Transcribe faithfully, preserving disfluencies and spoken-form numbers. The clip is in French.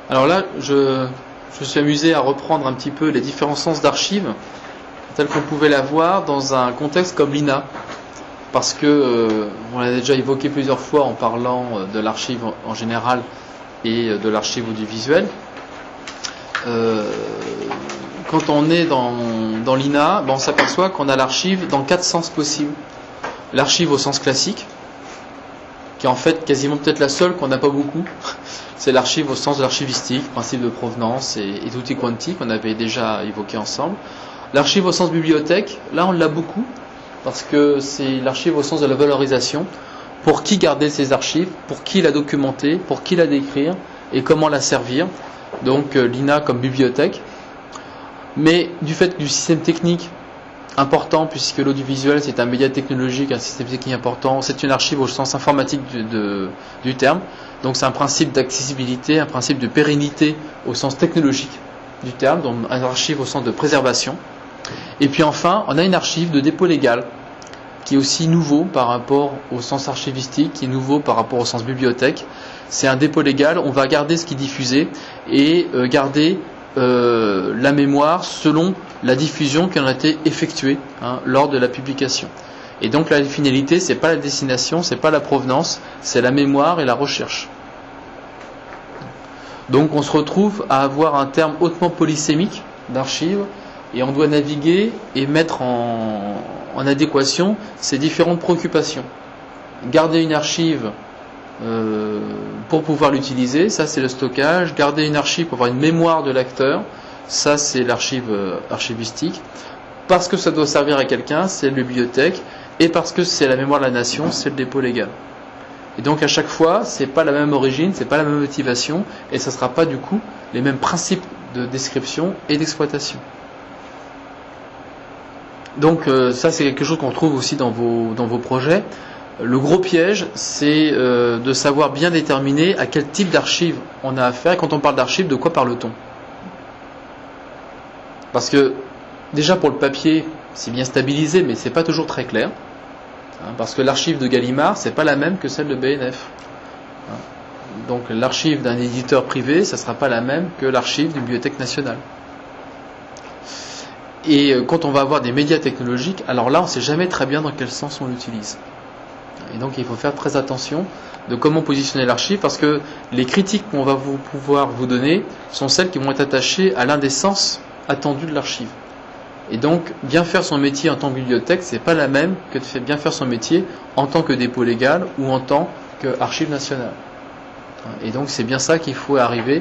Alors là, je, je me suis amusé à reprendre un petit peu les différents sens d'archives tels qu'on pouvait l'avoir dans un contexte comme l'I N A. Parce que, euh, on l'a déjà évoqué plusieurs fois en parlant de l'archive en général et de l'archive audiovisuelle. Euh, quand on est dans, dans l'I N A, ben on s'aperçoit qu'on a l'archive dans quatre sens possibles. L'archive au sens classique, qui est en fait quasiment peut-être la seule qu'on n'a pas beaucoup. C'est l'archive au sens de l'archivistique, principe de provenance et, et tutti quanti qu'on avait déjà évoqué ensemble. L'archive au sens bibliothèque, là on l'a beaucoup, parce que c'est l'archive au sens de la valorisation. Pour qui garder ces archives, pour qui la documenter, pour qui la décrire et comment la servir. Donc euh, l'I N A comme bibliothèque. Mais du fait du système technique important, puisque l'audiovisuel c'est un média technologique, un système technique important, c'est une archive au sens informatique du, de, du terme. Donc c'est un principe d'accessibilité, un principe de pérennité au sens technologique du terme, donc un archive au sens de préservation. Et puis enfin, on a une archive de dépôt légal, qui est aussi nouveau par rapport au sens archivistique, qui est nouveau par rapport au sens bibliothèque. C'est un dépôt légal, on va garder ce qui est diffusé et euh, garder euh, la mémoire selon la diffusion qui en a été effectuée hein, lors de la publication. Et donc la finalité, c'est pas la destination, c'est pas la provenance, c'est la mémoire et la recherche. Donc on se retrouve à avoir un terme hautement polysémique d'archives et on doit naviguer et mettre en, en adéquation ces différentes préoccupations. Garder une archive euh, pour pouvoir l'utiliser, ça c'est le stockage. Garder une archive pour avoir une mémoire de l'acteur, ça c'est l'archive euh, archivistique. Parce que ça doit servir à quelqu'un, c'est la bibliothèque. Et parce que c'est la mémoire de la nation, c'est le dépôt légal. Et donc à chaque fois, c'est pas la même origine, c'est pas la même motivation, et ça sera pas du coup les mêmes principes de description et d'exploitation. Donc euh, ça c'est quelque chose qu'on trouve aussi dans vos, dans vos projets. Le gros piège, c'est euh, de savoir bien déterminer à quel type d'archives on a affaire. Et quand on parle d'archives, de quoi parle-t-on? Parce que déjà pour le papier, c'est bien stabilisé, mais c'est pas toujours très clair. Hein, parce que l'archive de Gallimard, c'est pas la même que celle de B N F. Hein, donc l'archive d'un éditeur privé, ça sera pas la même que l'archive d'une bibliothèque nationale. Et quand on va avoir des médias technologiques, alors là, on ne sait jamais très bien dans quel sens on l'utilise. Et donc, il faut faire très attention de comment positionner l'archive, parce que les critiques qu'on va vous pouvoir vous donner sont celles qui vont être attachées à l'un des sens attendus de l'archive. Et donc, bien faire son métier en tant que bibliothèque, c'est pas la même que de bien faire son métier en tant que dépôt légal ou en tant qu'archive nationale. Et donc, c'est bien ça qu'il faut arriver